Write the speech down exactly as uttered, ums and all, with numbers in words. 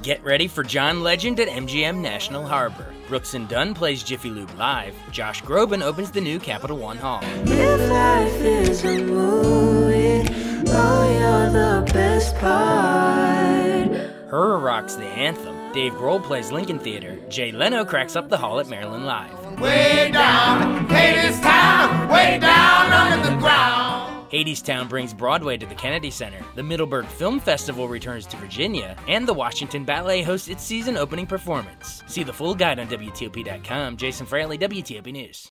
Get ready for John Legend at M G M National Harbor. Brooks and Dunn plays Jiffy Lube live. Josh Groban opens the new Capital One Hall. If life is a movie, oh, you're the best part. Her rocks the anthem. Dave Grohl plays Lincoln Theater. Jay Leno cracks up the hall at Maryland Live. Way down, Hadestown, way down under the ground. Hadestown brings Broadway to the Kennedy Center. The Middleburg Film Festival returns to Virginia, and the Washington Ballet hosts its season opening performance. See the full guide on W T O P dot com. Jason Fraley, W T O P News.